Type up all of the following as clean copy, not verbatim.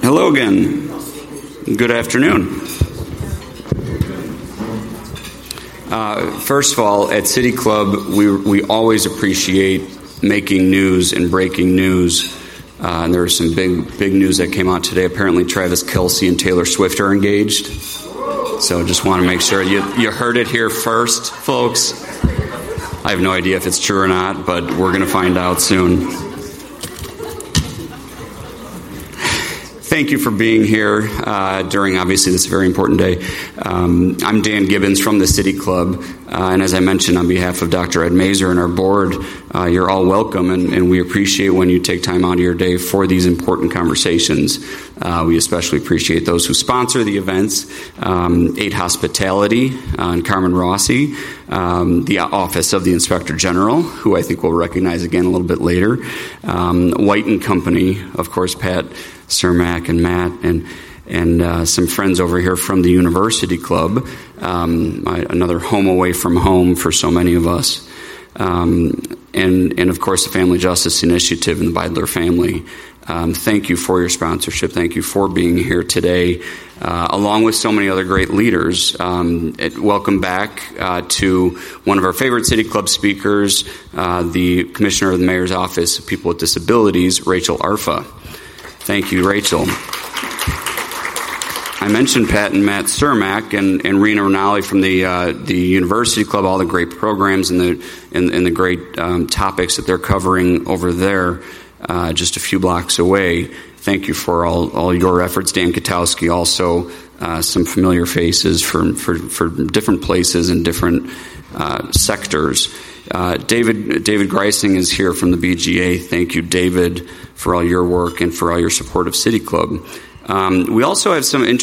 Hello again. Good afternoon. First of all, at City Club, we always appreciate making news and breaking news. And there was some big news that came out today. Apparently, Travis Kelce and Taylor Swift are engaged. So just want to make sure you heard it here first, folks. I have no idea if it's true or not, but we're going to find out soon. Thank you for being here during, obviously, this very important day. I'm Dan Gibbons from the City Club, and as I mentioned, on behalf of Dr. Ed Mazur and our board, you're all welcome, and we appreciate when you take time out of your day for these important conversations. We especially appreciate those who sponsor the events, 8 Hospitality and Carmen Rossi, the Office of the Inspector General, who I think we'll recognize again a little bit later, White and Company, of course, Pat Cermak and Matt, and some friends over here from the University Club, another home away from home for so many of us, and of course the Family Justice Initiative and the Beidler family. Thank you for your sponsorship. Thank you for being here today, along with so many other great leaders. Welcome back to one of our favorite City Club speakers, the Commissioner of the Mayor's Office of People with Disabilities, Rachel Arfa. Thank you, Rachel. I mentioned Pat and Matt Cermak and Rena Rinaldi from the University Club, all the great programs and the great topics that they're covering over there, just a few blocks away. Thank you for all your efforts. Dan Katowski, also some familiar faces for different places and different sectors. David Greising is here from the BGA. Thank you, David, for all your work and for all your support of City Club. We also have some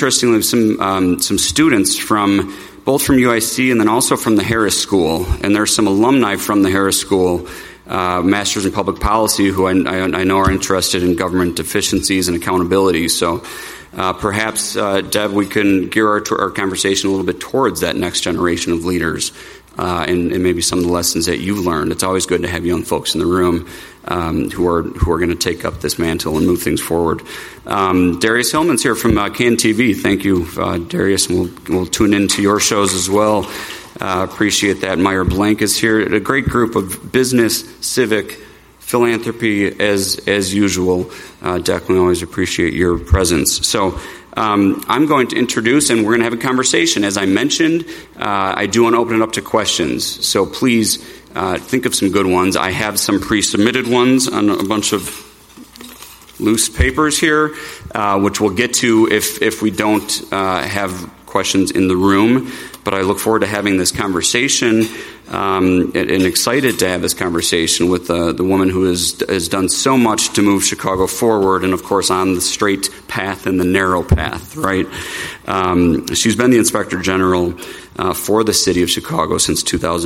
students from both from UIC and then also from the Harris School, and there's some alumni from the Harris School, Masters in Public Policy, who I know are interested in government efficiencies and accountability. So perhaps, Deb, we can gear our conversation a little bit towards that next generation of leaders. And maybe some of the lessons that you've learned. It's always good to have young folks in the room who are going to take up this mantle and move things forward. Darius Hillman's here from CAN TV. Thank you, Darius, and we'll tune into your shows as well. Appreciate that. Meyer Blank is here. A great group of business, civic, philanthropy as usual. Definitely always appreciate your presence. So I'm going to introduce, and we're going to have a conversation. As I mentioned, I do want to open it up to questions. So please think of some good ones. I have some pre-submitted ones on a bunch of loose papers here, which we'll get to if we don't have questions in the room. But I look forward to having this conversation and excited to have this conversation with the woman who has done so much to move Chicago forward and, of course, on the straight path and the narrow path, right? She's been the Inspector General for the City of Chicago since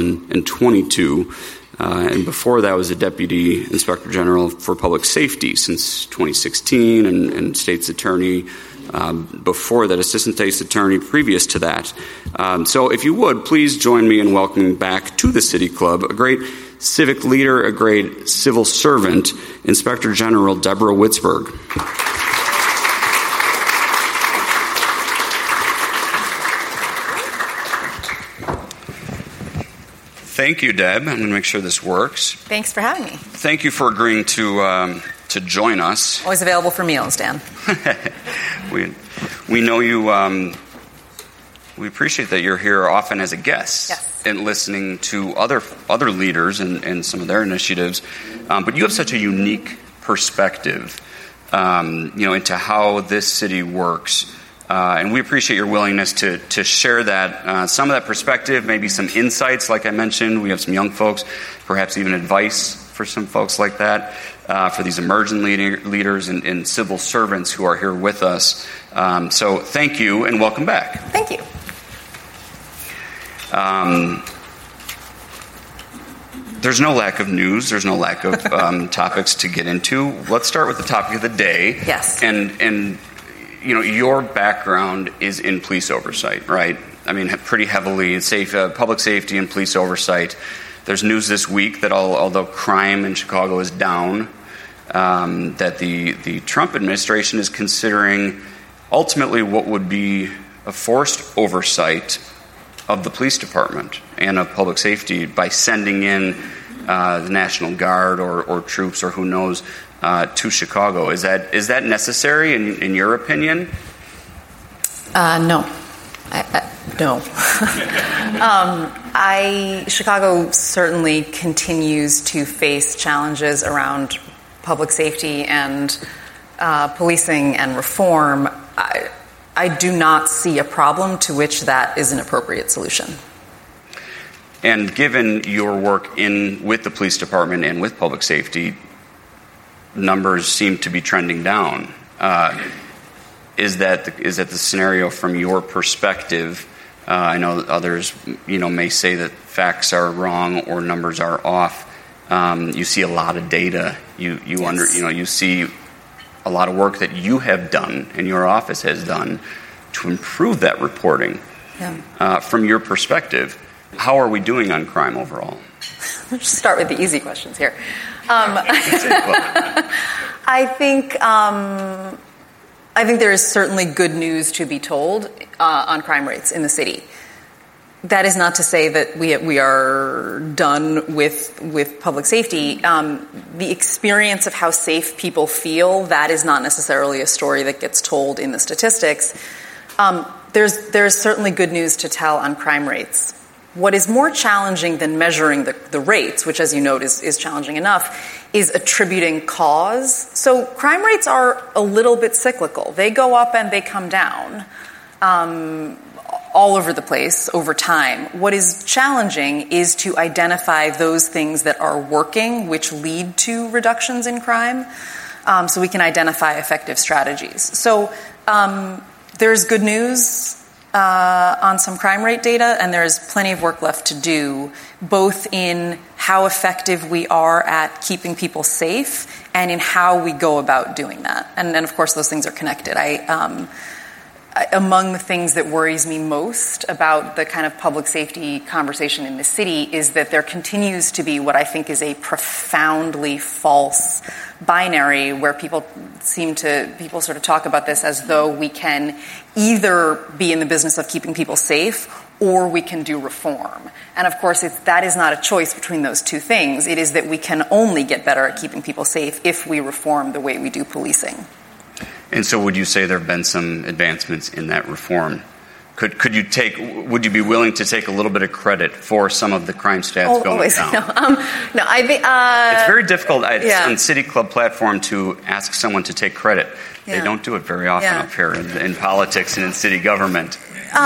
2022. And before that was a Deputy Inspector General for Public Safety since 2016 and State's Attorney before that, Assistant State's Attorney previous to that. So if you would, please join me in welcoming back to the City Club a great civic leader, a great civil servant, Inspector General Deborah Witzberg. Thank you, Deb. I'm going to make sure this works. Thanks for having me. Thank you for agreeing to join us. Always available for meals, Dan. We know you. We appreciate that you're here often as a guest, yes, and listening to other leaders and some of their initiatives. But you have such a unique perspective, into how this city works. And we appreciate your willingness to share that, some of that perspective, maybe some insights. Like I mentioned, we have some young folks, perhaps even advice for some folks like that, for these emerging leaders and civil servants who are here with us. So thank you and welcome back. Thank you. There's no lack of news. There's no lack of topics to get into. Let's start with the topic of the day. Yes. And your background is in police oversight, right? I mean, pretty heavily in public safety and police oversight. There's news this week that although crime in Chicago is down, that the Trump administration is considering ultimately what would be a forced oversight of the police department and of public safety by sending in the National Guard or troops or who knows to Chicago. Is that necessary in your opinion? No. No. Chicago certainly continues to face challenges around public safety and policing and reform. I do not see a problem to which that is an appropriate solution. And given your work with the police department and with public safety, numbers seem to be trending down. Is that the scenario from your perspective? I know others, may say that facts are wrong or numbers are off. You see a lot of data. You see a lot of work that you have done and your office has done to improve that reporting. Yeah. From your perspective, how are we doing on crime overall? Let's start with the easy questions here. I think there is certainly good news to be told on crime rates in the city. That is not to say that we are done with public safety. The experience of how safe people feel, that is not necessarily a story that gets told in the statistics. There's certainly good news to tell on crime rates. What is more challenging than measuring the rates, which as you note is challenging enough, is attributing cause. So crime rates are a little bit cyclical. They go up and they come down all over the place over time. What is challenging is to identify those things that are working, which lead to reductions in crime, so we can identify effective strategies. So there's good news on some crime rate data, and there's plenty of work left to do, both in how effective we are at keeping people safe and in how we go about doing that. And of course, those things are connected. Among the things that worries me most about the kind of public safety conversation in the city is that there continues to be what I think is a profoundly false binary where people sort of talk about this as though we can either be in the business of keeping people safe or we can do reform. And of course, that is not a choice between those two things. It is that we can only get better at keeping people safe if we reform the way we do policing. And so would you say there have been some advancements in that reform? Would you be willing to take a little bit of credit for some of the crime stats going down? No, I think it's very difficult on City Club platform to ask someone to take credit. Yeah. They don't do it very often up here in politics and in city government.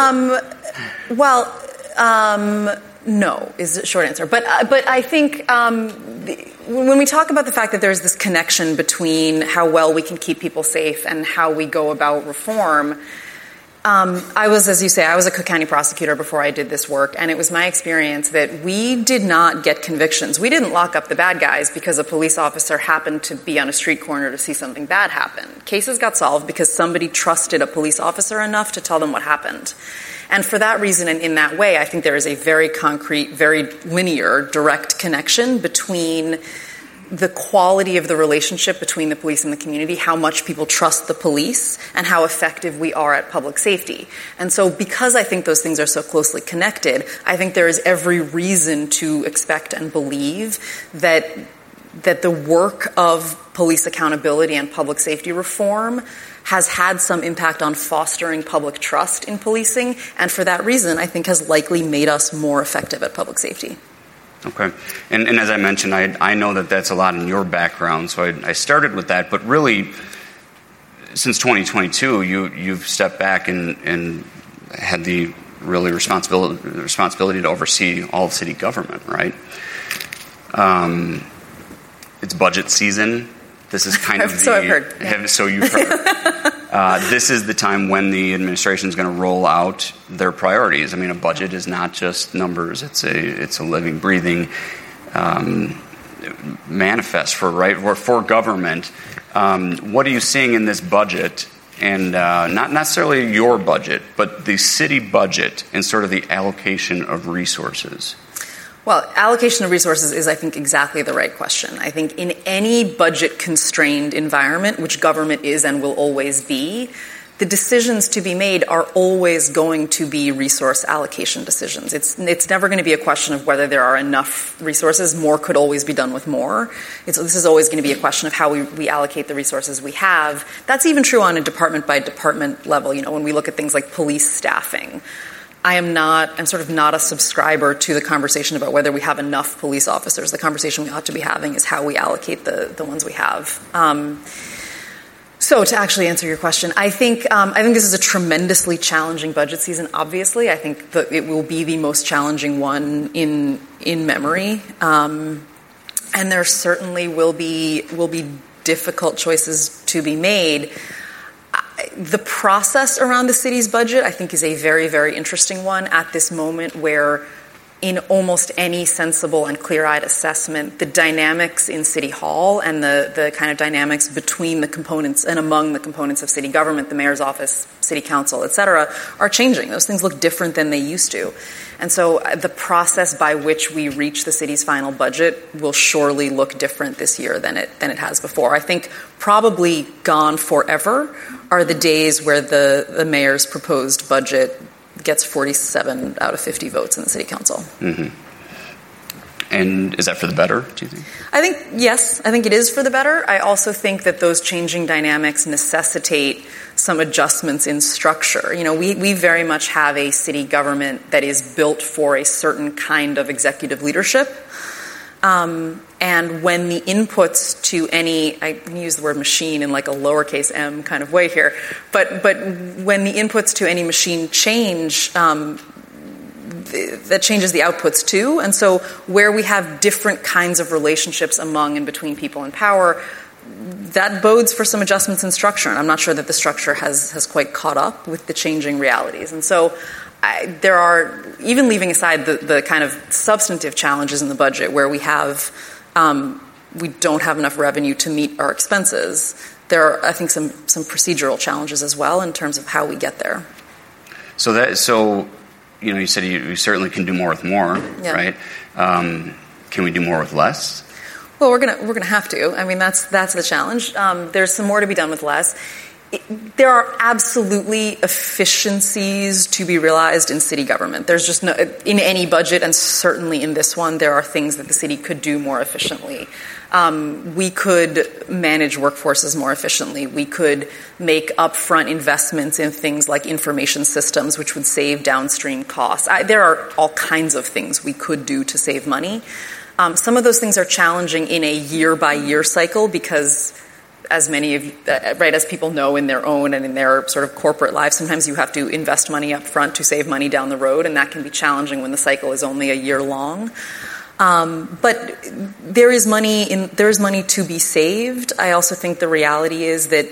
No is the short answer. But I think when we talk about the fact that there's this connection between how well we can keep people safe and how we go about reform, I was a Cook County prosecutor before I did this work, and it was my experience that we did not get convictions. We didn't lock up the bad guys because a police officer happened to be on a street corner to see something bad happen. Cases got solved because somebody trusted a police officer enough to tell them what happened. And for that reason and in that way, I think there is a very concrete, very linear, direct connection between the quality of the relationship between the police and the community, how much people trust the police, and how effective we are at public safety. And so because I think those things are so closely connected, I think there is every reason to expect and believe that the work of police accountability and public safety reform has had some impact on fostering public trust in policing, and for that reason, I think has likely made us more effective at public safety. Okay. And as I mentioned, I know that that's a lot in your background, so I started with that. But really, since 2022, you've stepped back and had the really responsibility to oversee all of city government, right? It's budget season. This is kind of so I've heard. Yeah. So you've heard. This is the time when the administration is going to roll out their priorities. I mean, a budget is not just numbers; it's a living, breathing manifest for government. What are you seeing in this budget, and not necessarily your budget, but the city budget and sort of the allocation of resources? Well, allocation of resources is, I think, exactly the right question. I think in any budget-constrained environment, which government is and will always be, the decisions to be made are always going to be resource allocation decisions. It's never going to be a question of whether there are enough resources. More could always be done with more. This is always going to be a question of how we allocate the resources we have. That's even true on a department-by-department level. When we look at things like police staffing, I'm sort of not a subscriber to the conversation about whether we have enough police officers. The conversation we ought to be having is how we allocate the ones we have. So to actually answer your question, I think this is a tremendously challenging budget season. Obviously, I think that it will be the most challenging one in memory, and there certainly will be difficult choices to be made. The process around the city's budget, I think, is a very, very interesting one at this moment where in almost any sensible and clear-eyed assessment, the dynamics in City Hall and the kind of dynamics between the components and among the components of city government, the mayor's office, city council, et cetera, are changing. Those things look different than they used to. And so the process by which we reach the city's final budget will surely look different this year than it has before. I think probably gone forever are the days where the mayor's proposed budget gets 47 out of 50 votes in the city council. Mm-hmm. And is that for the better, do you think? I think, yes, I think it is for the better. I also think that those changing dynamics necessitate some adjustments in structure. We very much have a city government that is built for a certain kind of executive leadership. And when the inputs to any, I use the word machine in like a lowercase m kind of way here, but when the inputs to any machine change, that changes the outputs too. And so where we have different kinds of relationships among and between people in power, that bodes for some adjustments in structure. And I'm not sure that the structure has quite caught up with the changing realities. And so there are, even leaving aside the kind of substantive challenges in the budget where we don't have enough revenue to meet our expenses, there are, I think, some procedural challenges as well in terms of how we get there. So you said you certainly can do more with more, yeah. Right? Can we do more with less? Well, we're gonna have to. I mean, that's the challenge. There's some more to be done with less. There are absolutely efficiencies to be realized in city government. There's just no, in any budget, and certainly in this one, there are things that the city could do more efficiently. We could manage workforces more efficiently. We could make upfront investments in things like information systems, which would save downstream costs. There are all kinds of things we could do to save money. Some of those things are challenging in a year-by-year cycle because, as many of you, as people know in their own and in their sort of corporate lives, sometimes you have to invest money up front to save money down the road, and that can be challenging when the cycle is only a year long. But there is money to be saved. I also think the reality is that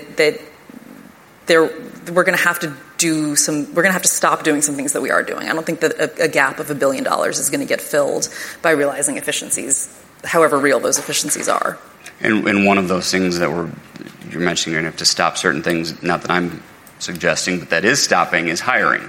we're going to have to stop doing some things that we are doing. I don't think that a gap of $1 billion is going to get filled by realizing efficiencies, however real those efficiencies are. And one of those things that you're mentioning, you're going to have to stop certain things, not that I'm suggesting, but that is stopping, is hiring.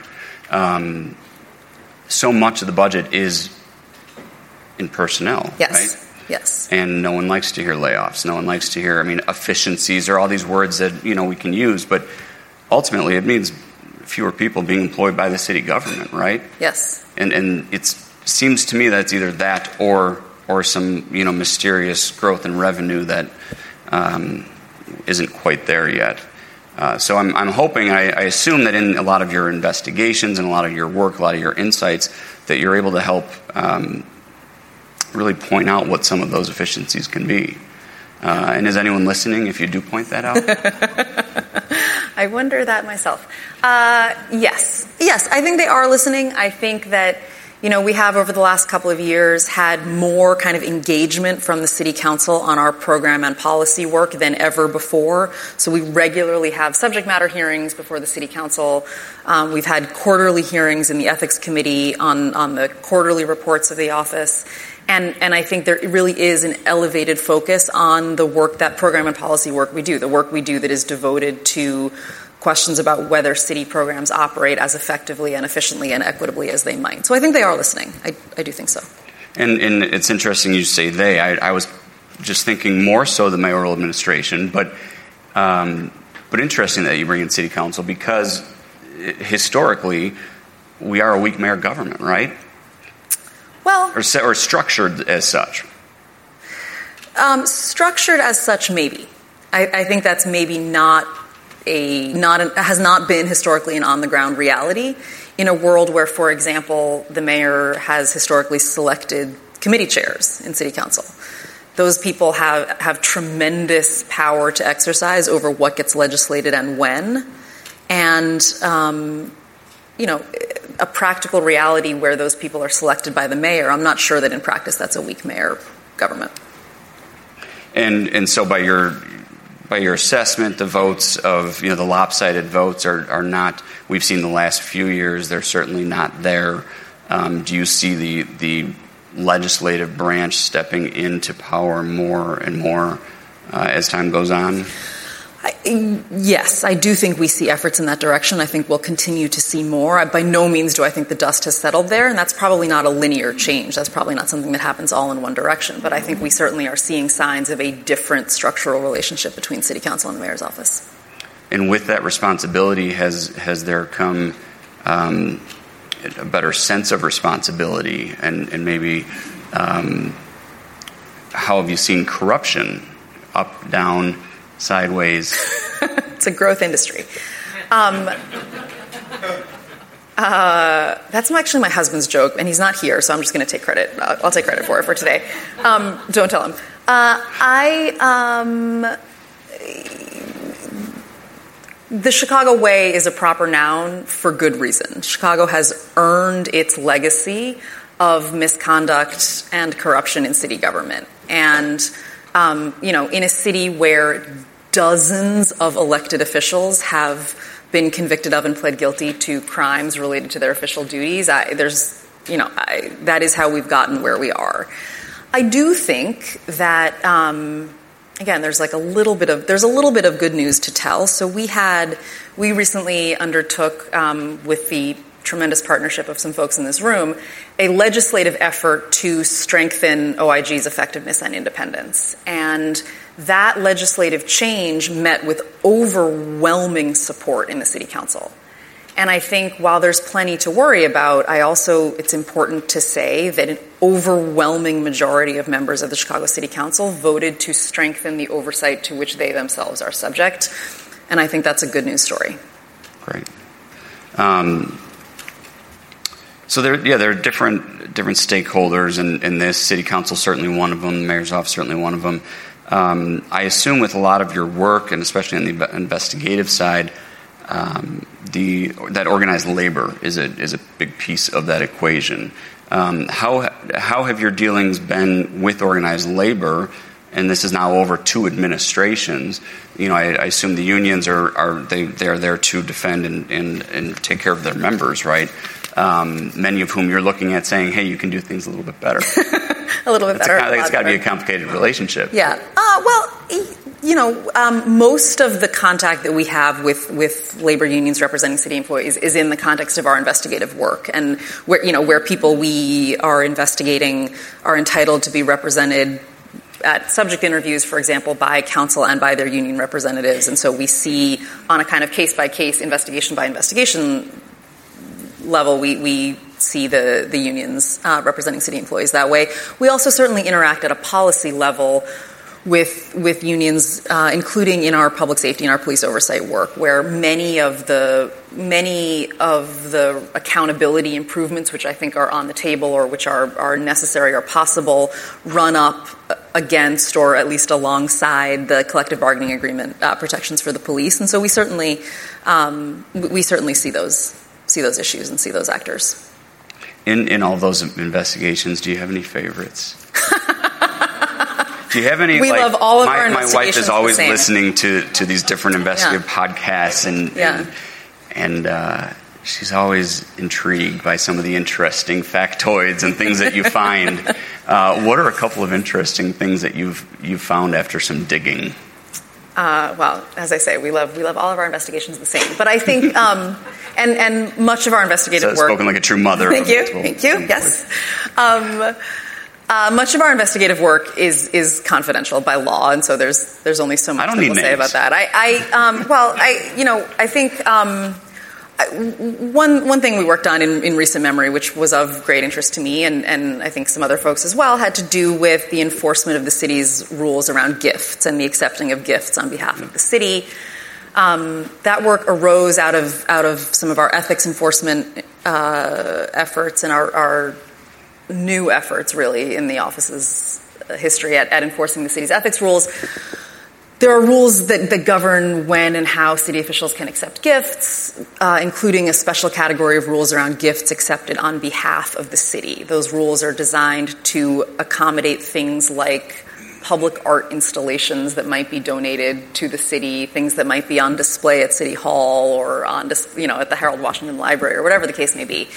So much of the budget is in personnel, yes. Right? Yes. And no one likes to hear layoffs. No one likes to hear, efficiencies are all these words that, we can use, but ultimately it means fewer people being employed by the city government, right? Yes. And it seems to me that it's either that or some mysterious growth in revenue that isn't quite there yet. So I'm hoping, I assume that in a lot of your investigations and a lot of your work, a lot of your insights, that you're able to help really point out what some of those efficiencies can be. And is anyone listening if you do point that out? I wonder that myself. Yes, I think they are listening. I think that we have over the last couple of years had more kind of engagement from the City Council on our program and policy work than ever before. So we regularly have subject matter hearings before the City Council. We've had quarterly hearings in the Ethics Committee on the quarterly reports of the office. And I think there really is an elevated focus on the work, that program and policy work we do, the work we do that is devoted to questions about whether city programs operate as effectively and efficiently and equitably as they might. So I think they are listening. I do think so. And it's interesting you say they. I was just thinking more so the mayoral administration, but interesting that you bring in city council because historically we are a weak mayor government, right? Well, or structured as such. Structured as such, maybe. I think that's maybe has not been historically an on-the-ground reality in a world where, for example, the mayor has historically selected committee chairs in city council. Those people have tremendous power to exercise over what gets legislated and when. And, a practical reality where those people are selected by the mayor, I'm not sure that in practice that's a weak mayor government. And so by your assessment, the votes of, the lopsided votes are not, we've seen the last few years, they're certainly not there. Do you see the legislative branch stepping into power more and more as time goes on? Yes, I do think we see efforts in that direction. I think we'll continue to see more. By no means do I think the dust has settled there, and that's probably not a linear change. That's probably not something that happens all in one direction. But I think we certainly are seeing signs of a different structural relationship between city council and the mayor's office. And with that responsibility, has there come a better sense of responsibility? And maybe how have you seen corruption up, down, sideways? It's a growth industry. That's actually my husband's joke, and he's not here, so I'm just going to take credit. I'll take credit for it for today. Don't tell him. The Chicago way is a proper noun for good reason. Chicago has earned its legacy of misconduct and corruption in city government. And in a city where dozens of elected officials have been convicted of and pled guilty to crimes related to their official duties, that is how we've gotten where we are. I do think that, again, there's a little bit of good news to tell. So we recently undertook, with the tremendous partnership of some folks in this room, a legislative effort to strengthen OIG's effectiveness and independence. And that legislative change met with overwhelming support in the city council. And I think while there's plenty to worry about, it's important to say that an overwhelming majority of members of the Chicago City Council voted to strengthen the oversight to which they themselves are subject. And I think that's a good news story. Great. So there are different stakeholders in this. City council certainly one of them. The mayor's office certainly one of them. I assume with a lot of your work, and especially on the investigative side, that organized labor is a big piece of that equation. How have your dealings been with organized labor? And this is now over 2 administrations. I assume the unions are there to defend and take care of their members, right? Many of whom you're looking at saying, hey, you can do things a little bit better. A little bit better. It's got to be a complicated relationship. Yeah. Most of the contact that we have with labor unions representing city employees is in the context of our investigative work, and where people we are investigating are entitled to be represented at subject interviews, for example, by council and by their union representatives. And so we see on a kind of case-by-case, investigation-by-investigation level, we see the unions representing city employees that way. We also certainly interact at a policy level with unions, including in our public safety and our police oversight work, where many of the accountability improvements, which I think are on the table or which are necessary or possible, run up against or at least alongside the collective bargaining agreement protections for the police. And so we certainly see those issues and see those actors. In all those investigations, do you have any favorites? Do you have any? We love all of our investigations. My wife is always listening to these different investigative podcasts, and she's always intrigued by some of the interesting factoids and things that you find. What are a couple of interesting things that you've found after some digging? Well, as I say, we love all of our investigations the same. But I think, and much of our investigative work. Spoken like a true mother. Thank you. Yes. Much of our investigative work is confidential by law, and so there's only so much we'll say about that. I think one thing we worked on in recent memory, which was of great interest to me, and I think some other folks as well, had to do with the enforcement of the city's rules around gifts and the accepting of gifts on behalf of the city. That work arose out of some of our ethics enforcement efforts and our new efforts, really, in the office's history at enforcing the city's ethics rules. There are rules that govern when and how city officials can accept gifts, including a special category of rules around gifts accepted on behalf of the city. Those rules are designed to accommodate things like public art installations that might be donated to the city, things that might be on display at City Hall or at the Harold Washington Library or whatever the case may be.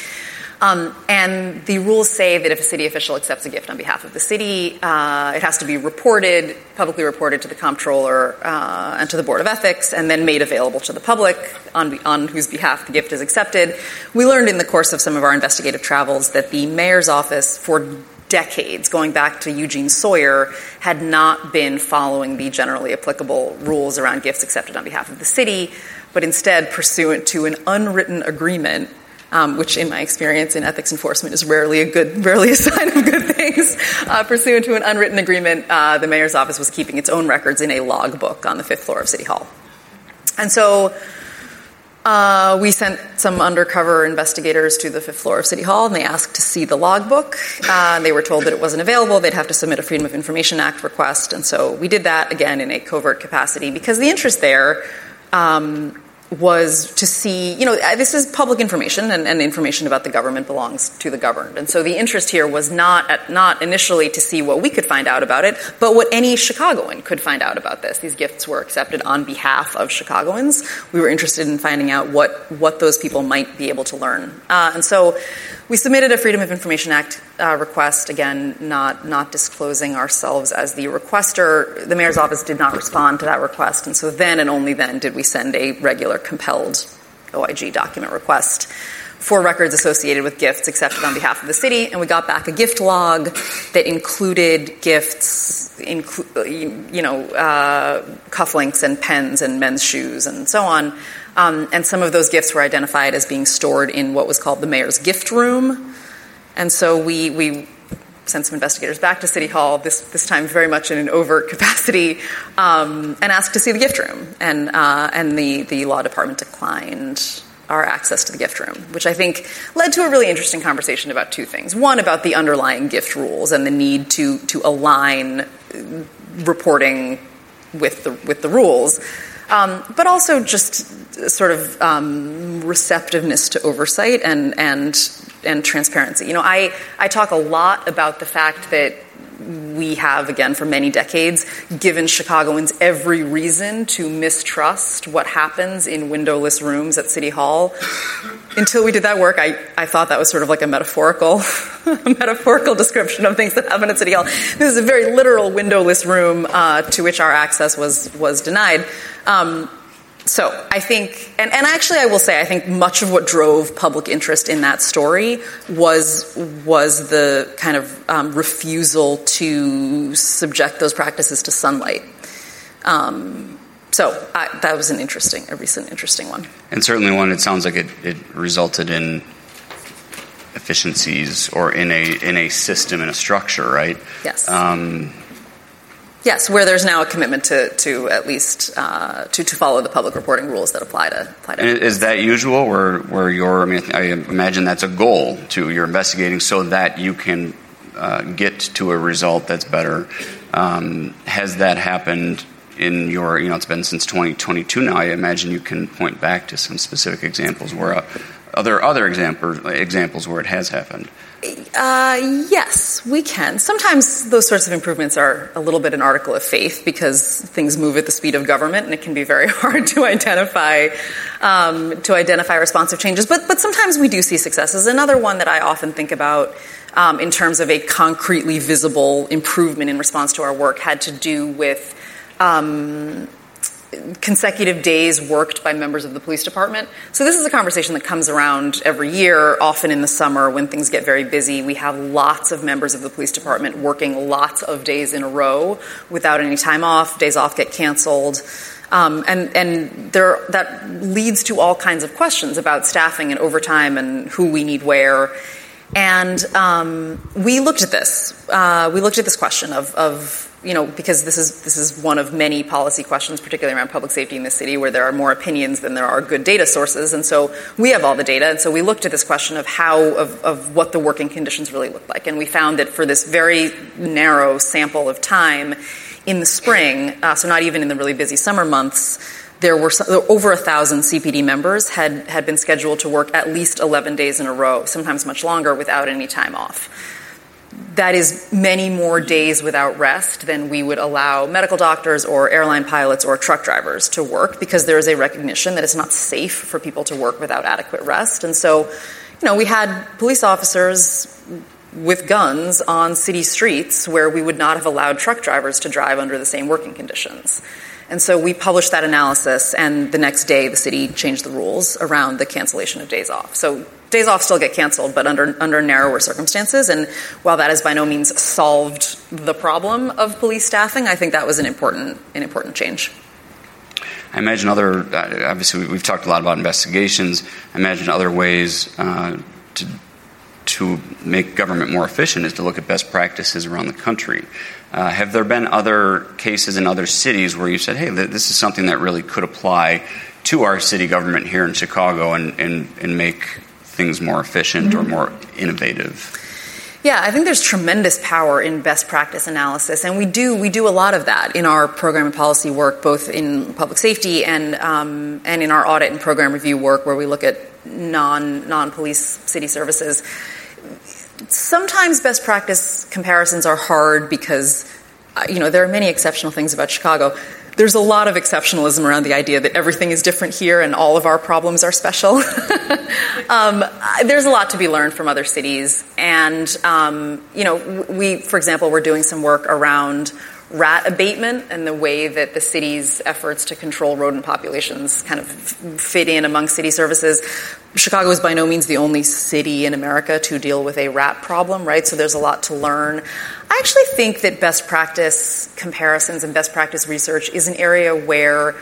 And the rules say that if a city official accepts a gift on behalf of the city, it has to be publicly reported to the comptroller and to the Board of Ethics, and then made available to the public on whose behalf the gift is accepted. We learned in the course of some of our investigative travels that the mayor's office, for decades, going back to Eugene Sawyer, had not been following the generally applicable rules around gifts accepted on behalf of the city, but instead, pursuant to an unwritten agreement, which in my experience in ethics enforcement is rarely a sign of good things. Pursuant to an unwritten agreement, the mayor's office was keeping its own records in a logbook on the 5th floor of City Hall. And so we sent some undercover investigators to the 5th floor of City Hall, and they asked to see the logbook. They were told that it wasn't available. They'd have to submit a Freedom of Information Act request. And so we did that, again, in a covert capacity, because the interest there was to see, this is public information, and information about the government belongs to the governed. And so the interest here was not initially to see what we could find out about it, but what any Chicagoan could find out about this. These gifts were accepted on behalf of Chicagoans. We were interested in finding out what those people might be able to learn. And so we submitted a Freedom of Information Act request, again, not disclosing ourselves as the requester. The mayor's office did not respond to that request, and so then and only then did we send a regular compelled OIG document request for records associated with gifts accepted on behalf of the city, and we got back a gift log that included gifts, cufflinks and pens and men's shoes and so on. And some of those gifts were identified as being stored in what was called the mayor's gift room. And so we sent some investigators back to City Hall, this time very much in an overt capacity, and asked to see the gift room. And the law department declined our access to the gift room, which I think led to a really interesting conversation about two things. One, about the underlying gift rules and the need to align reporting with the rules. But also just sort of receptiveness to oversight and transparency. I talk a lot about the fact that we have, again, for many decades, given Chicagoans every reason to mistrust what happens in windowless rooms at City Hall. Until we did that work, I thought that was sort of like a metaphorical description of things that happen at City Hall. This is a very literal windowless room to which our access was denied. So I think, and actually I will say, I think much of what drove public interest in that story was the kind of refusal to subject those practices to sunlight. So that was a recent interesting one. And certainly one, it sounds like it resulted in efficiencies or in a system, in a structure, right? Yes. Yes, where there's now a commitment to at least to follow the public reporting rules that apply to. And is that usual? Where I imagine that's a goal you're investigating so that you can get to a result that's better. Has that happened in your? It's been since 2022 now. I imagine you can point back to some specific examples where other examples where it has happened. Yes, we can. Sometimes those sorts of improvements are a little bit an article of faith because things move at the speed of government, and it can be very hard to identify responsive changes. But sometimes we do see successes. Another one that I often think about in terms of a concretely visible improvement in response to our work had to do with consecutive days worked by members of the police department. So this is a conversation that comes around every year, often in the summer when things get very busy. We have lots of members of the police department working lots of days in a row without any time off. Days off get canceled. That leads to all kinds of questions about staffing and overtime and who we need where. And we looked at this. We looked at this question of because this is one of many policy questions, particularly around public safety in the city, where there are more opinions than there are good data sources. And so we have all the data. And so we looked at this question of of what the working conditions really look like. And we found that for this very narrow sample of time in the spring, so not even in the really busy summer months, there were over 1,000 CPD members had been scheduled to work at least 11 days in a row, sometimes much longer, without any time off. That is many more days without rest than we would allow medical doctors or airline pilots or truck drivers to work, because there is a recognition that it's not safe for people to work without adequate rest. And so, we had police officers with guns on city streets where we would not have allowed truck drivers to drive under the same working conditions. And so we published that analysis, and the next day the city changed the rules around the cancellation of days off. So days off still get canceled, but under narrower circumstances. And while that has by no means solved the problem of police staffing, I think that was an important change. I imagine obviously we've talked a lot about investigations. I imagine other ways to make government more efficient is to look at best practices around the country. Have there been other cases in other cities where you said, hey, this is something that really could apply to our city government here in Chicago and make things more efficient or more innovative? Yeah, I think there's tremendous power in best practice analysis, and we do a lot of that in our program and policy work, both in public safety and in our audit and program review work, where we look at non-police city services. Sometimes best practice comparisons are hard because, there are many exceptional things about Chicago. There's a lot of exceptionalism around the idea that everything is different here and all of our problems are special. There's a lot to be learned from other cities. And, for example, we're doing some work around rat abatement and the way that the city's efforts to control rodent populations kind of fit in among city services. Chicago is by no means the only city in America to deal with a rat problem, right? So there's a lot to learn. I actually think that best practice comparisons and best practice research is an area where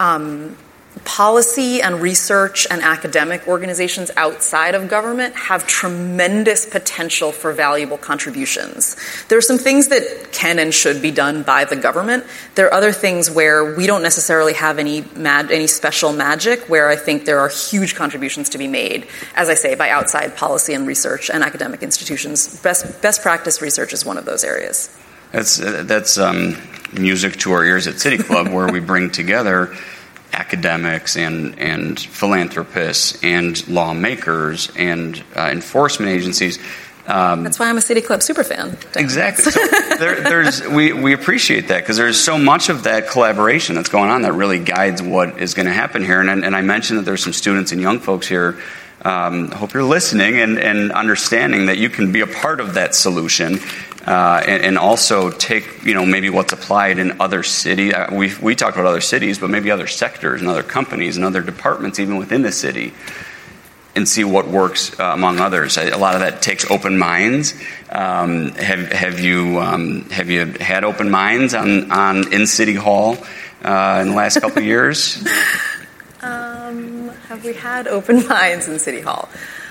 policy and research and academic organizations outside of government have tremendous potential for valuable contributions. There are some things that can and should be done by the government. There are other things where we don't necessarily have any special magic, where I think there are huge contributions to be made, as I say, by outside policy and research and academic institutions. Best practice research is one of those areas. That's music to our ears at City Club, where we bring together academics and philanthropists and lawmakers and enforcement agencies. That's why I'm a City Club superfan. Exactly. So we appreciate that, because there's so much of that collaboration that's going on that really guides what is going to happen here. And I mentioned that there's some students and young folks here. Hope you're listening and understanding that you can be a part of that solution. And also take, maybe what's applied in other cities. We talk about other cities, but maybe other sectors and other companies and other departments even within the city, and see what works among others. A lot of that takes open minds. Have you had open minds in City Hall in the last couple of years? Have we had open minds in City Hall?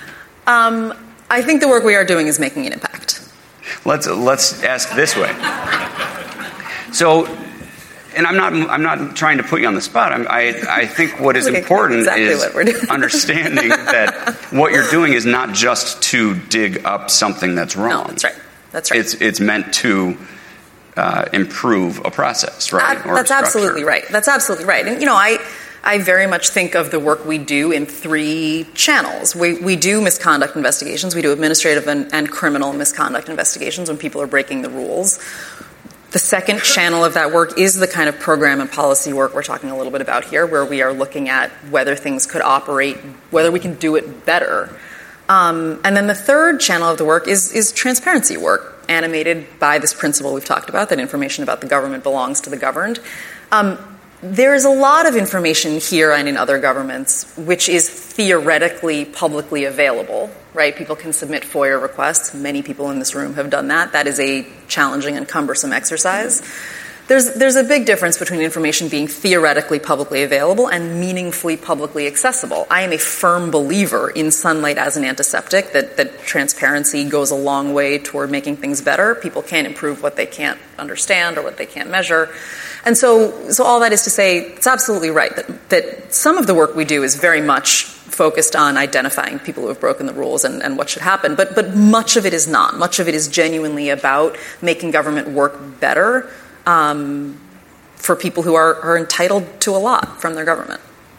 I think the work we are doing is making an impact. Let's ask this way. So, and I'm not trying to put you on the spot. I think what is important is understanding that what you're doing is not just to dig up something that's wrong. No, that's right. It's meant to improve a process, right? That's absolutely right. That's absolutely right. And I very much think of the work we do in three channels. We do misconduct investigations. We do administrative and criminal misconduct investigations when people are breaking the rules. The second channel of that work is the kind of program and policy work we're talking a little bit about here, where we are looking at whether things could operate, whether we can do it better. And then the third channel of the work is transparency work, animated by this principle we've talked about, that information about the government belongs to the governed. There is a lot of information here and in other governments which is theoretically publicly available, right? People can submit FOIA requests. Many people in this room have done that. That is a challenging and cumbersome exercise. There's a big difference between information being theoretically publicly available and meaningfully publicly accessible. I am a firm believer in sunlight as an antiseptic, that transparency goes a long way toward making things better. People can't improve what they can't understand or what they can't measure. And so all that is to say, it's absolutely right that some of the work we do is very much focused on identifying people who have broken the rules and what should happen. But much of it is not. Much of it is genuinely about making government work better for people who are entitled to a lot from their government.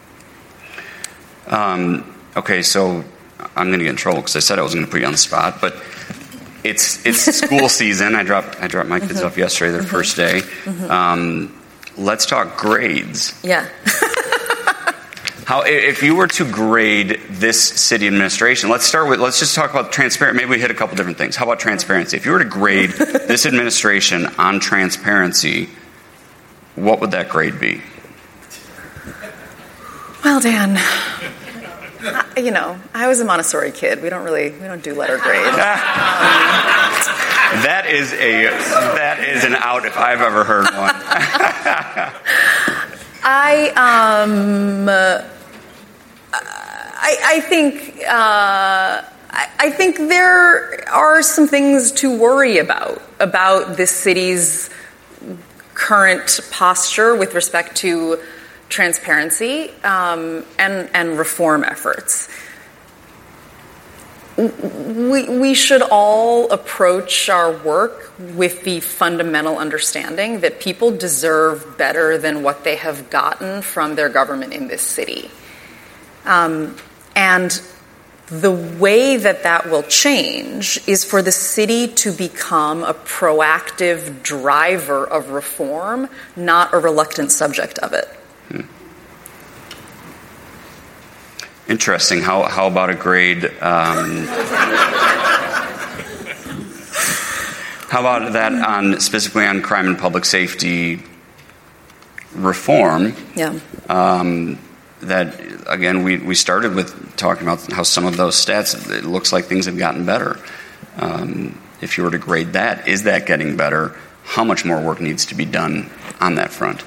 Okay, so I'm going to get in trouble because I said I was going to put you on the spot, but it's school season. I dropped my kids off yesterday, their first day. Let's talk grades. Yeah. If you were to grade this city administration, let's just talk about transparency. Maybe we hit a couple different things. How about transparency? If you were to grade this administration on transparency, what would that grade be? Well, Dan, I was a Montessori kid. We don't do letter grades. That is an out if I've ever heard one. I think there are some things to worry about this city's current posture with respect to transparency and reform efforts. We should all approach our work with the fundamental understanding that people deserve better than what they have gotten from their government in this city. And the way that will change is for the city to become a proactive driver of reform, not a reluctant subject of it. Interesting. How about a grade? How about that specifically on crime and public safety reform? Yeah. That again, we started with talking about how some of those stats, it looks like things have gotten better. If you were to grade that, is that getting better? How much more work needs to be done on that front?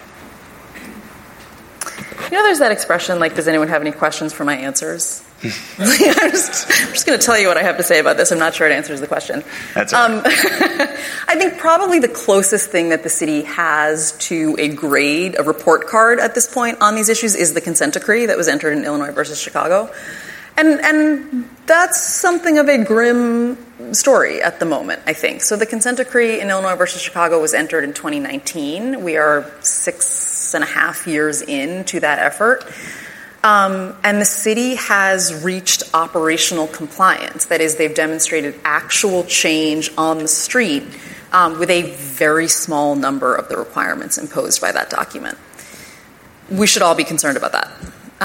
There's that expression, like, does anyone have any questions for my answers? I'm just going to tell you what I have to say about this. I'm not sure it answers the question. That's all right. I think probably the closest thing that the city has to a grade, a report card at this point on these issues is the consent decree that was entered in Illinois versus Chicago. And that's something of a grim story at the moment, I think. So the consent decree in Illinois versus Chicago was entered in 2019. We are 6.5 years into that effort. And the city has reached operational compliance. That is, they've demonstrated actual change on the street with a very small number of the requirements imposed by that document. We should all be concerned about that.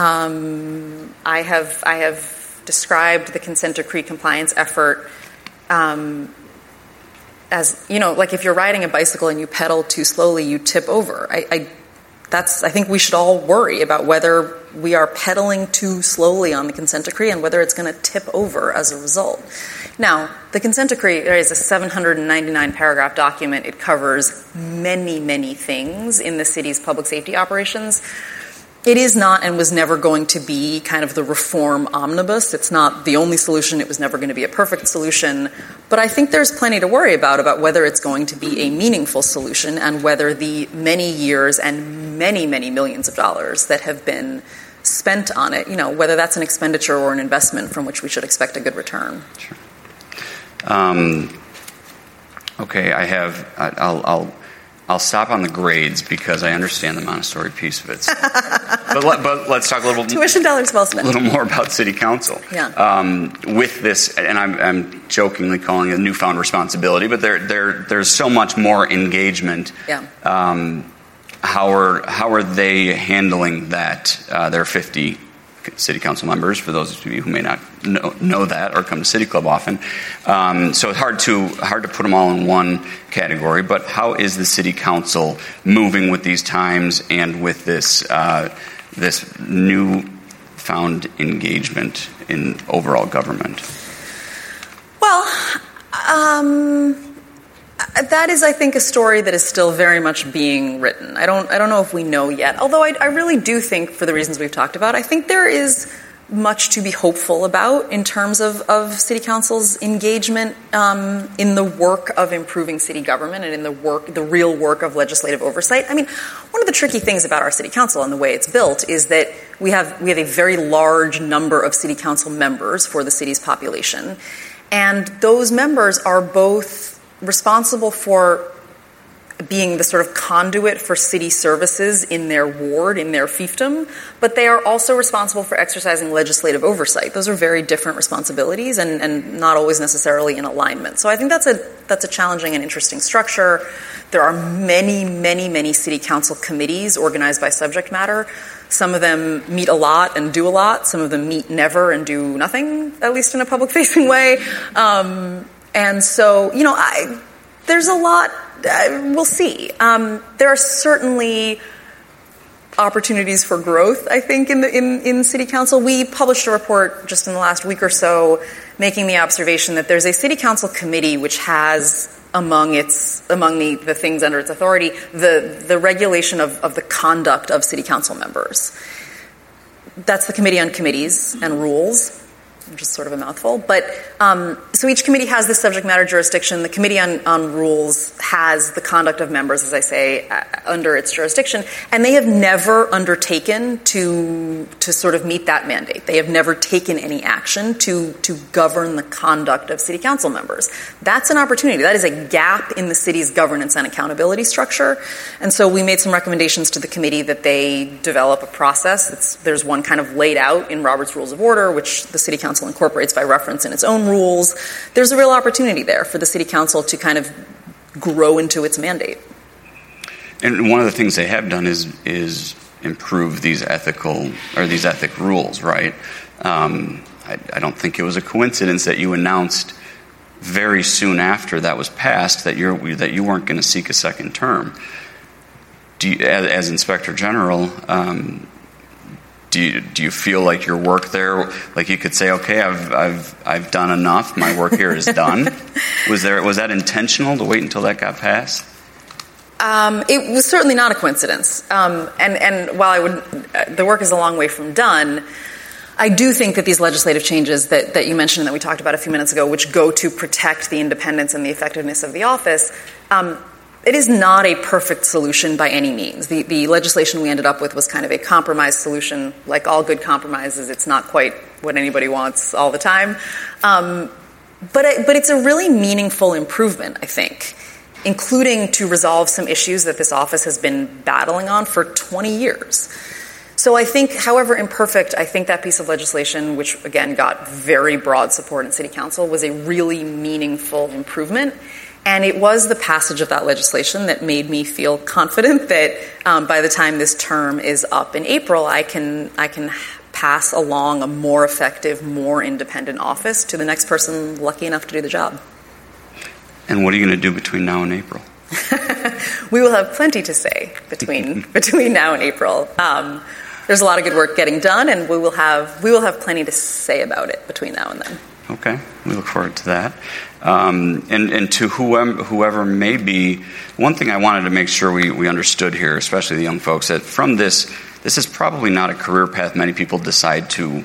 I have described the consent decree compliance effort as, like if you're riding a bicycle and you pedal too slowly, you tip over. I think we should all worry about whether we are pedaling too slowly on the consent decree and whether it's going to tip over as a result. Now, the consent decree is a 799-paragraph document. It covers many, many things in the city's public safety operations. It is not and was never going to be kind of the reform omnibus. It's not the only solution. It was never going to be a perfect solution. But I think there's plenty to worry about whether it's going to be a meaningful solution and whether the many years and many, many millions of dollars that have been spent on it, whether that's an expenditure or an investment from which we should expect a good return. Sure. Okay, I'll stop on the grades because I understand the Montessori piece of it. But let's talk a little tuition dollars well spent. A little more about city council. Yeah. With this, and I'm jokingly calling it a newfound responsibility, but there's so much more engagement. Yeah. How are they handling that? Their 50 city council members, for those of you who may not know that or come to City Club often. So it's hard to put them all in one category, but how is the city council moving with these times and with this new found engagement in overall government? Well, that is, I think, a story that is still very much being written. I don't know if we know yet, although I really do think, for the reasons we've talked about, I think there is much to be hopeful about in terms of City Council's engagement in the work of improving city government and in the real work of legislative oversight. I mean, one of the tricky things about our City Council and the way it's built is that we have a very large number of City Council members for the city's population, and those members are both responsible for being the sort of conduit for city services in their ward, in their fiefdom, but they are also responsible for exercising legislative oversight. Those are very different responsibilities and not always necessarily in alignment. So I think that's a challenging and interesting structure. There are many, many, many city council committees organized by subject matter. Some of them meet a lot and do a lot. Some of them meet never and do nothing, at least in a public-facing way. And so, there's a lot. We'll see. There are certainly opportunities for growth, I think, in City Council. We published a report just in the last week or so making the observation that there's a City Council committee which has among the things under its authority the regulation of the conduct of City Council members. That's the Committee on Committees and Rules, which is sort of a mouthful. But so each committee has this subject matter jurisdiction. The Committee on Rules has the conduct of members, as I say, under its jurisdiction. And they have never undertaken to sort of meet that mandate. They have never taken any action to govern the conduct of city council members. That's an opportunity. That is a gap in the city's governance and accountability structure. And so we made some recommendations to the committee that they develop a process. There's one kind of laid out in Robert's Rules of Order, which the City Council incorporates by reference in its own rules. There's a real opportunity there for the City Council to kind of grow into its mandate. And one of the things they have done is improve these ethic rules, right? I don't think it was a coincidence that you announced very soon after that was passed that you weren't going to seek a second term. As Inspector General, do you feel like your work there, like you could say, okay, I've done enough, my work here is done? Was that intentional to wait until that got passed? It was certainly not a coincidence. And while the work is a long way from done, I do think that these legislative changes that you mentioned and that we talked about a few minutes ago, which go to protect the independence and the effectiveness of the office, it is not a perfect solution by any means. The legislation we ended up with was kind of a compromise solution. Like all good compromises, it's not quite what anybody wants all the time. But it's a really meaningful improvement, I think, including to resolve some issues that this office has been battling on for 20 years. So I think, however imperfect, I think that piece of legislation, which again got very broad support in City Council, was a really meaningful improvement. And it was the passage of that legislation that made me feel confident that by the time this term is up in April, I can pass along a more effective, more independent office to the next person lucky enough to do the job. And what are you going to do between now and April? We will have plenty to say between now and April. There's a lot of good work getting done, and we will have plenty to say about it between now and then. Okay, we look forward to that. And to whoever may be, one thing I wanted to make sure we understood here, especially the young folks, that from this is probably not a career path many people decide to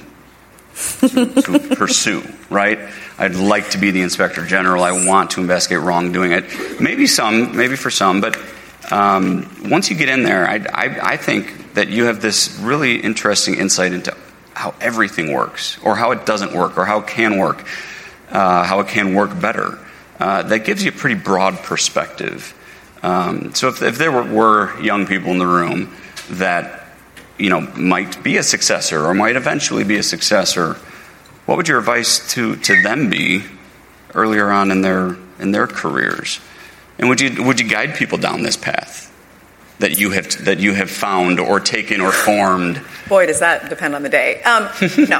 pursue, right? I'd like to be the Inspector General. I want to investigate wrongdoing. Maybe for some, but once you get in there, I think that you have this really interesting insight into how everything works, or how it doesn't work, or how it can work, how it can work better. That gives you a pretty broad perspective. So if there were young people in the room that might be a successor or might eventually be a successor, what would your advice to them be earlier on in their careers? And would you guide people down this path? that you have found or taken or formed? Boy, does that depend on the day. No,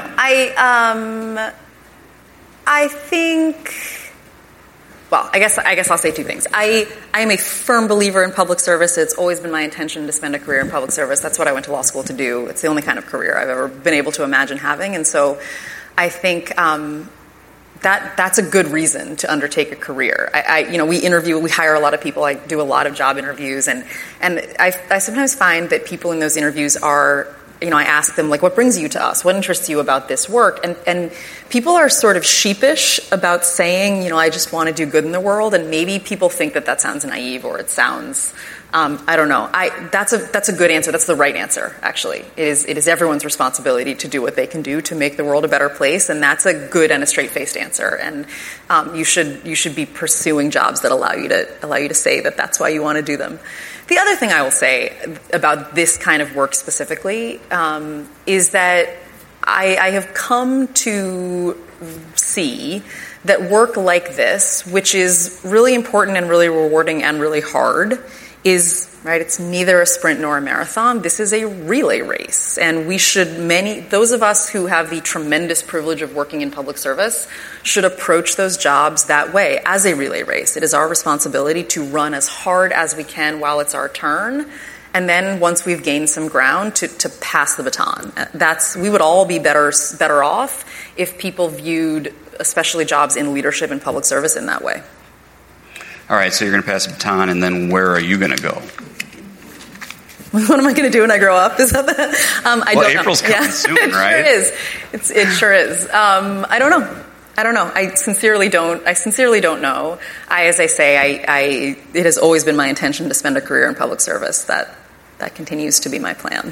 I think. Well, I guess I'll say two things. I am a firm believer in public service. It's always been my intention to spend a career in public service. That's what I went to law school to do. It's the only kind of career I've ever been able to imagine having. And so I think that's a good reason to undertake a career. We hire a lot of people. I do a lot of job interviews. And I sometimes find that people in those interviews are, I ask them, like, what brings you to us? What interests you about this work? And people are sort of sheepish about saying, I just want to do good in the world. And maybe people think that sounds naive, or it sounds, I don't know. That's a good answer. That's the right answer, actually. It is everyone's responsibility to do what they can do to make the world a better place. And that's a good and a straight-faced answer. And you should be pursuing jobs that allow you to say that that's why you want to do them. The other thing I will say about this kind of work specifically is that I have come to see that work like this, which is really important and really rewarding and really hard, it's neither a sprint nor a marathon. This is a relay race. And those of us who have the tremendous privilege of working in public service should approach those jobs that way, as a relay race. It is our responsibility to run as hard as we can while it's our turn. And then once we've gained some ground, to pass the baton. We would all be better off if people viewed, especially jobs in leadership and public service, in that way. All right, so you're going to pass the baton, and then where are you going to go? What am I going to do when I grow up? Is that I don't know. April's coming soon, right? It sure is. I don't know. I sincerely don't know. As I say, it has always been my intention to spend a career in public service. That continues to be my plan.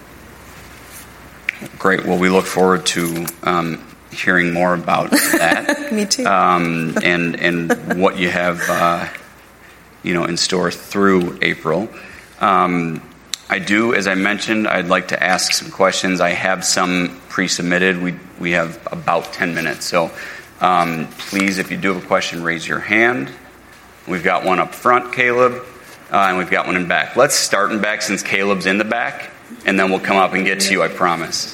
Great. Well, we look forward to hearing more about that. Me too. And what you have, in store through April. I do, as I mentioned, I'd like to ask some questions. I have some pre-submitted. We have about 10 minutes. So please, if you do have a question, raise your hand. We've got one up front, Caleb, and we've got one in back. Let's start in back since Caleb's in the back, and then we'll come up and get to you, I promise.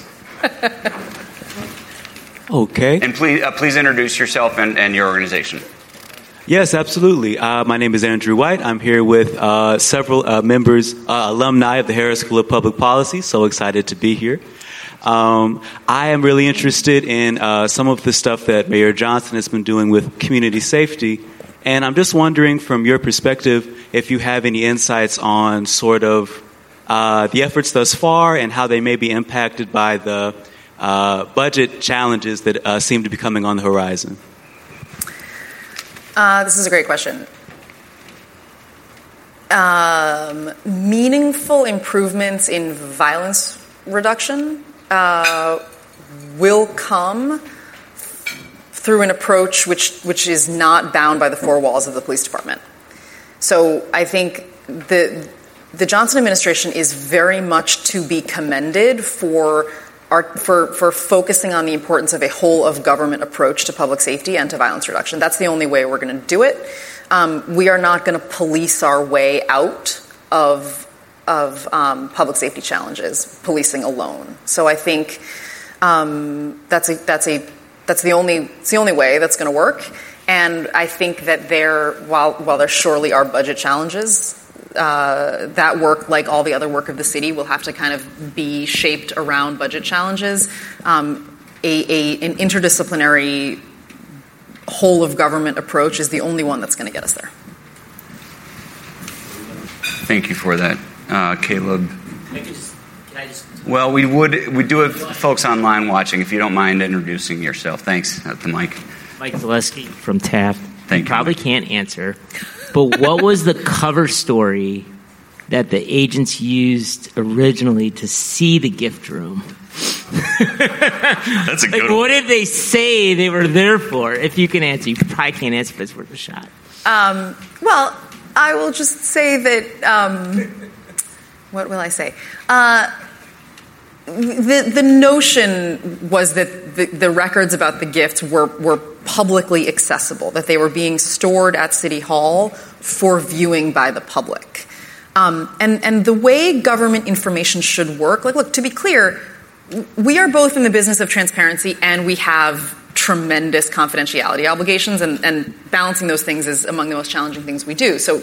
Okay. And please introduce yourself and your organization. Yes, absolutely. My name is Andrew White. I'm here with several members, alumni of the Harris School of Public Policy. So excited to be here. I am really interested in some of the stuff that Mayor Johnson has been doing with community safety. And I'm just wondering, from your perspective, if you have any insights on sort of the efforts thus far and how they may be impacted by the budget challenges that seem to be coming on the horizon. This is a great question. Meaningful improvements in violence reduction will come through an approach which is not bound by the four walls of the police department. So I think the Johnson administration is very much to be commended for focusing on the importance of a whole of government approach to public safety and to violence reduction. That's the only way we're going to do it. We are not going to police our way out of public safety challenges, policing alone. So I think that's the only way that's going to work. And I think that while there surely are budget challenges, that work, like all the other work of the city, will have to kind of be shaped around budget challenges. An interdisciplinary whole of government approach is the only one that's going to get us there. Thank you for that, Caleb. Well, we do have folks online watching. If you don't mind introducing yourself. Thanks. At the mic. Mike Zaleski from Taft. Thank you. Probably can't answer. But what was the cover story that the agents used originally to see the gift room? That's a good one. What did they say they were there for? If you can answer. You probably can't answer, but it's worth a shot. Well, I will just say that, what will I say? The notion was that the records about the gifts were publicly accessible, that they were being stored at City Hall for viewing by the public. And the way government information should work, like, look, to be clear, we are both in the business of transparency and we have tremendous confidentiality obligations, and balancing those things is among the most challenging things we do. So,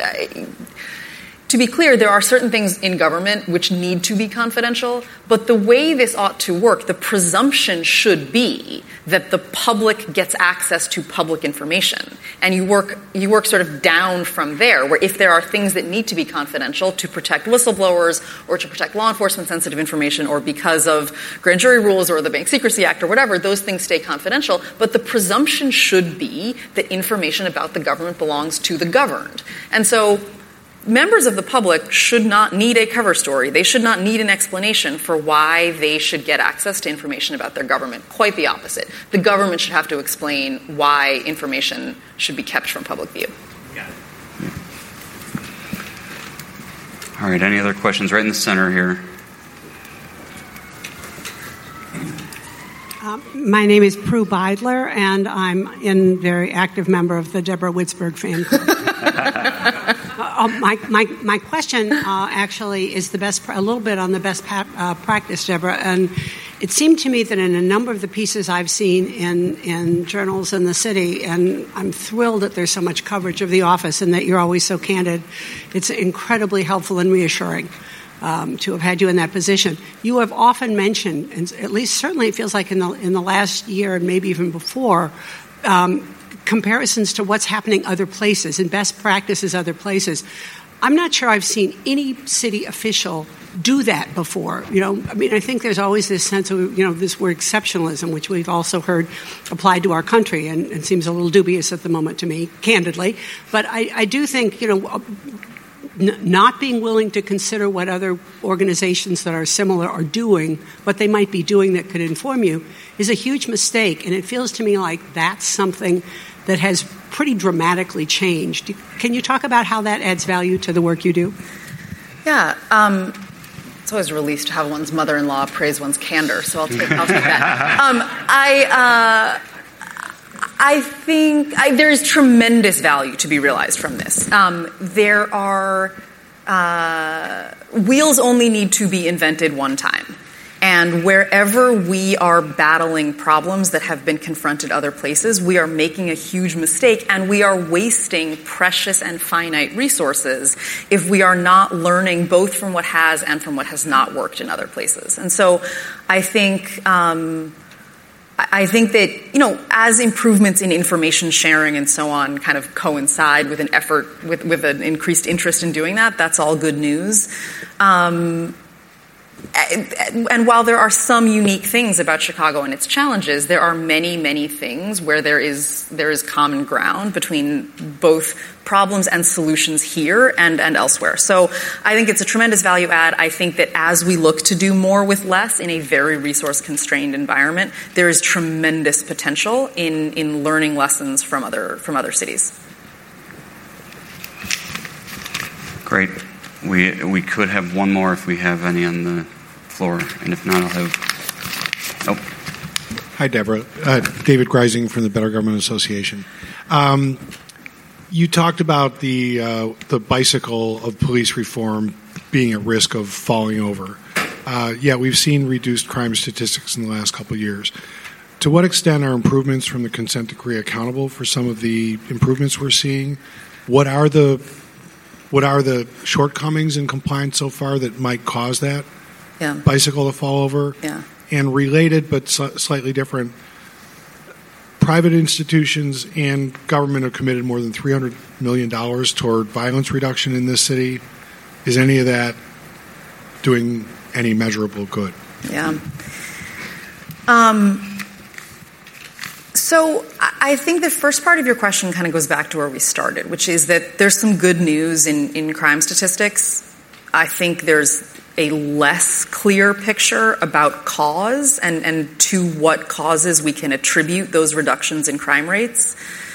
to be clear, there are certain things in government which need to be confidential, but the way this ought to work, the presumption should be that the public gets access to public information. And you work sort of down from there, where if there are things that need to be confidential to protect whistleblowers or to protect law enforcement sensitive information or because of grand jury rules or the Bank Secrecy Act or whatever, those things stay confidential. But the presumption should be that information about the government belongs to the governed. And so members of the public should not need a cover story. They should not need an explanation for why they should get access to information about their government. Quite the opposite. The government should have to explain why information should be kept from public view. All right, any other questions? Right in the center here. My name is Prue Beidler, and I'm a very active member of the Deborah Witzberg fan club. My question actually is a little bit on the best practice, Deborah. And it seemed to me that in a number of the pieces I've seen in journals in the city, and I'm thrilled that there's so much coverage of the office and that you're always so candid, it's incredibly helpful and reassuring. To have had you in that position. You have often mentioned, and at least certainly it feels like in the last year and maybe even before, comparisons to what's happening other places and best practices other places. I'm not sure I've seen any city official do that before. I think there's always this sense of, this word exceptionalism, which we've also heard applied to our country, and it seems a little dubious at the moment to me, candidly. But I do think, not being willing to consider what other organizations that are similar are doing, what they might be doing that could inform you, is a huge mistake. And it feels to me like that's something that has pretty dramatically changed. Can you talk about how that adds value to the work you do? Yeah. It's always a relief to have one's mother-in-law praise one's candor, so I'll take that. I think there's tremendous value to be realized from this. There are wheels only need to be invented one time. And wherever we are battling problems that have been confronted other places, we are making a huge mistake and we are wasting precious and finite resources if we are not learning both from what has and from what has not worked in other places. And so I think that, as improvements in information sharing and so on kind of coincide with an effort, with an increased interest in doing that, that's all good news. And while there are some unique things about Chicago and its challenges, there are many, many things where there is common ground between both problems and solutions here and elsewhere. So I think it's a tremendous value add. I think that as we look to do more with less in a very resource-constrained environment, there is tremendous potential in learning lessons from other cities. Great. We could have one more if we have any on the floor, and if not, I'll have... Nope. Hi, Deborah. David Greising from the Better Government Association. You talked about the bicycle of police reform being at risk of falling over. We've seen reduced crime statistics in the last couple of years. To what extent are improvements from the consent decree accountable for some of the improvements we're seeing? What are the shortcomings in compliance so far that might cause that bicycle to fall over? Yeah. And related but slightly different, private institutions and government have committed more than $300 million toward violence reduction in this city. Is any of that doing any measurable good? Yeah. So I think the first part of your question kind of goes back to where we started, which is that there's some good news in crime statistics. I think there's a less clear picture about cause and to what causes we can attribute those reductions in crime rates.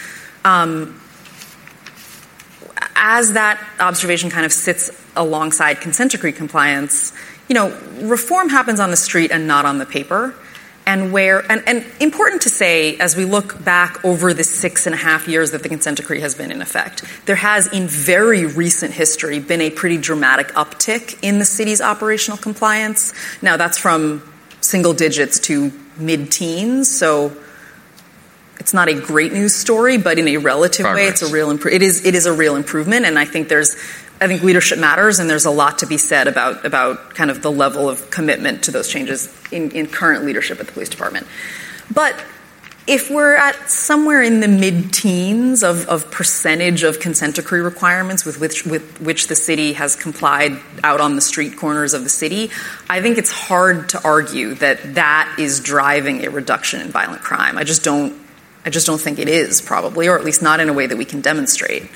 As that observation kind of sits alongside consent decree compliance, reform happens on the street and not on the paper. and important to say, as we look back over the 6.5 years that the consent decree has been in effect, there has in very recent history been a pretty dramatic uptick in the city's operational compliance. Now that's from single digits to mid-teens, so it's not a great news story, but in a relative way, it's a real it is a real improvement, and I think leadership matters, and there's a lot to be said about kind of the level of commitment to those changes in current leadership at the police department. But if we're at somewhere in the mid-teens of percentage of consent decree requirements with which the city has complied out on the street corners of the city, I think it's hard to argue that is driving a reduction in violent crime. I just don't think it is, probably, or at least not in a way that we can demonstrate.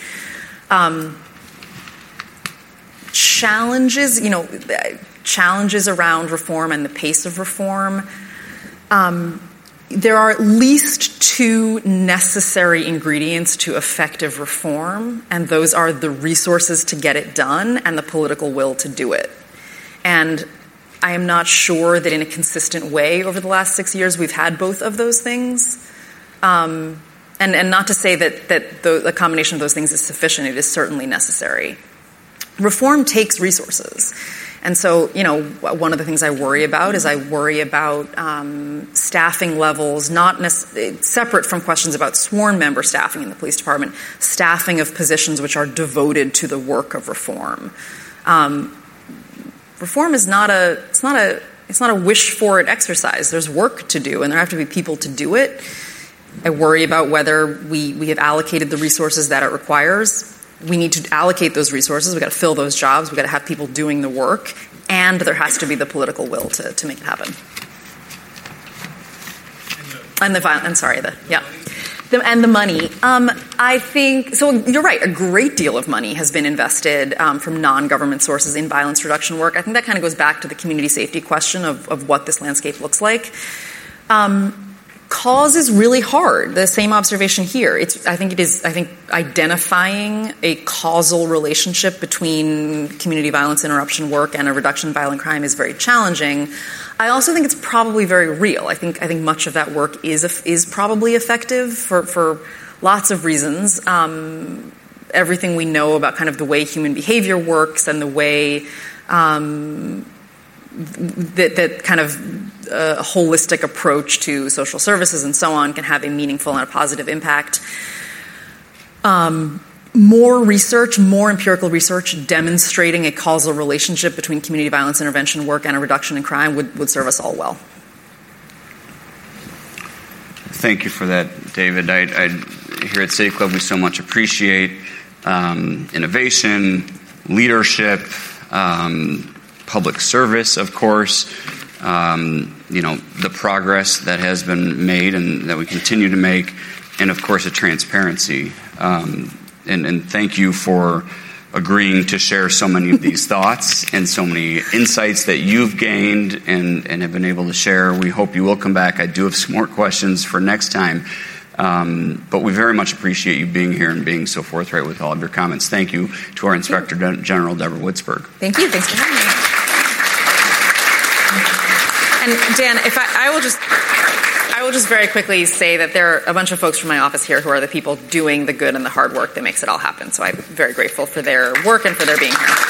Challenges around reform and the pace of reform. There are at least two necessary ingredients to effective reform, and those are the resources to get it done and the political will to do it. And I am not sure that in a consistent way over the last 6 years we've had both of those things. And not to say that the combination of those things is sufficient. It is certainly necessary. Reform takes resources. And so, one of the things I worry about is staffing levels, separate from questions about sworn member staffing in the police department, staffing of positions which are devoted to the work of reform. Reform is not a wish for it exercise. There's work to do, and there have to be people to do it. I worry about whether we have allocated the resources that it requires. We need to allocate those resources. We've got to fill those jobs. We've got to have people doing the work. And there has to be the political will to make it happen. And the money. I think, so you're right, a great deal of money has been invested from non-government sources in violence reduction work. I think that kind of goes back to the community safety question of what this landscape looks like. Cause is really hard. The same observation here. I think identifying a causal relationship between community violence interruption work and a reduction in violent crime is very challenging. I also think it's probably very real. I think much of that work is probably effective for lots of reasons. Everything we know about kind of the way human behavior works and the way that kind of a holistic approach to social services and so on can have a meaningful and a positive impact. More empirical research demonstrating a causal relationship between community violence intervention work and a reduction in crime would serve us all well. Thank you for that, David. I here at City Club, we so much appreciate innovation, leadership, public service, of course, the progress that has been made and that we continue to make, and of course, the transparency. And thank you for agreeing to share so many of these thoughts and so many insights that you've gained and have been able to share. We hope you will come back. I do have some more questions for next time. But we very much appreciate you being here and being so forthright with all of your comments. Thank you to our Inspector General, Deborah Witzberg. Thank you. Thanks for having me. And Dan, I will just very quickly say that there are a bunch of folks from my office here who are the people doing the good and the hard work that makes it all happen. So I'm very grateful for their work and for their being here.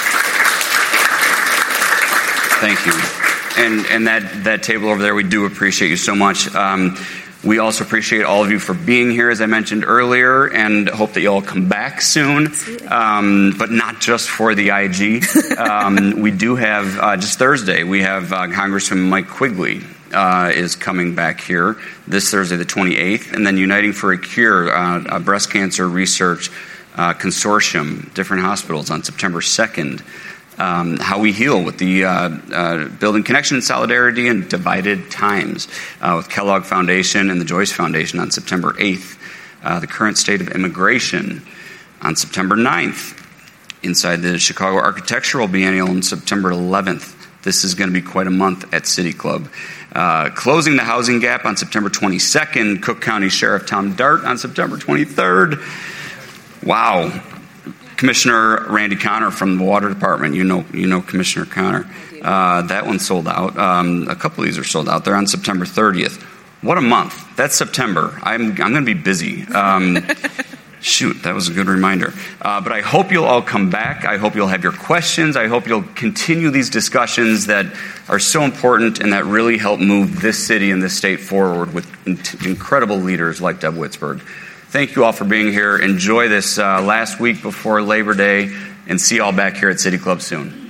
Thank you. And that table over there, we do appreciate you so much. We also appreciate all of you for being here, as I mentioned earlier, and hope that you all come back soon, but not just for the IG. We do have, just Thursday, we have Congressman Mike Quigley is coming back here this Thursday, the 28th, and then Uniting for a Cure, a breast cancer research consortium, different hospitals on September 2nd. How we heal with the Building Connection and Solidarity in Divided Times with Kellogg Foundation and the Joyce Foundation on September 8th. The Current State of Immigration on September 9th. Inside the Chicago Architectural Biennial on September 11th. This is going to be quite a month at City Club. Closing the Housing Gap on September 22nd. Cook County Sheriff Tom Dart on September 23rd. Wow. Commissioner Randy Connor from the Water Department. You know Commissioner Connor. That one sold out. A couple of these are sold out. They're on September 30th. What a month. That's September. I'm going to be busy. Shoot, that was a good reminder. But I hope you'll all come back. I hope you'll have your questions. I hope you'll continue these discussions that are so important and that really help move this city and this state forward with incredible leaders like Deb Witzberg. Thank you all for being here. Enjoy this last week before Labor Day, and see you all back here at City Club soon.